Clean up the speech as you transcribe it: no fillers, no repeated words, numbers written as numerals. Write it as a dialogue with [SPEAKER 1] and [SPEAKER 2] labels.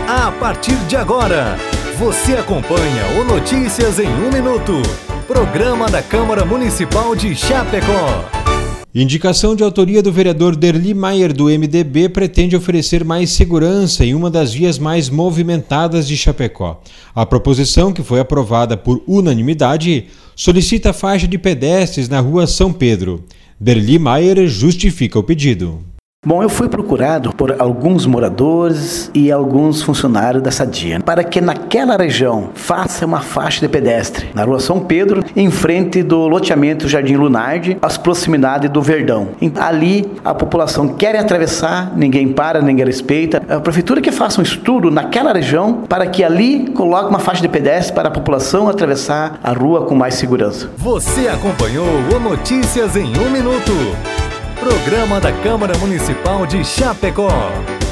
[SPEAKER 1] A partir de agora, você acompanha o Notícias em 1 Minuto, programa da Câmara Municipal de Chapecó.
[SPEAKER 2] Indicação de autoria do vereador Derli Maier, do MDB, pretende oferecer mais segurança em uma das vias mais movimentadas de Chapecó. A proposição, que foi aprovada por unanimidade, solicita faixa de pedestres na rua São Pedro. Derli Maier justifica o pedido.
[SPEAKER 3] Bom, eu fui procurado por alguns moradores e alguns funcionários da Sadia para que naquela região faça uma faixa de pedestre na rua São Pedro, em frente do loteamento Jardim Lunardi, às proximidades do Verdão. Ali a população quer atravessar, ninguém para, ninguém respeita. A prefeitura que faça um estudo naquela região para que ali coloque uma faixa de pedestre para a população atravessar a rua com mais segurança.
[SPEAKER 1] Você acompanhou o Notícias em 1 Minuto, programa da Câmara Municipal de Chapecó.